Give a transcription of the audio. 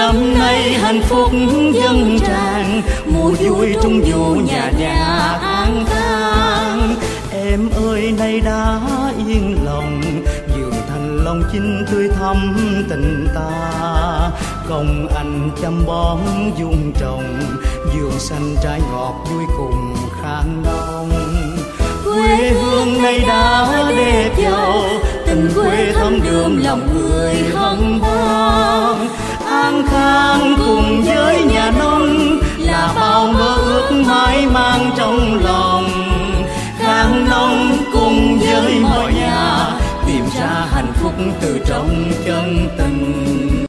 năm nay hạnh phúc dâng tràn, mùa vui trung vụ nhà nhà an khang. Em ơi nay đã yên lòng, vườn thành lòng chinh tươi thắm tình ta. Công anh chăm bón vuông trồng, vườn xanh trái ngọt vui cùng khang đông. Quê hương nay đã đẹp giàu, tình quê thắm đượm lòng người hân hoan. An khang cùng với nhà nông là bao mơ ước mãi mang trong lòng. Khang nông cùng với mọi nhà tìm ra hạnh phúc từ trong chân tình.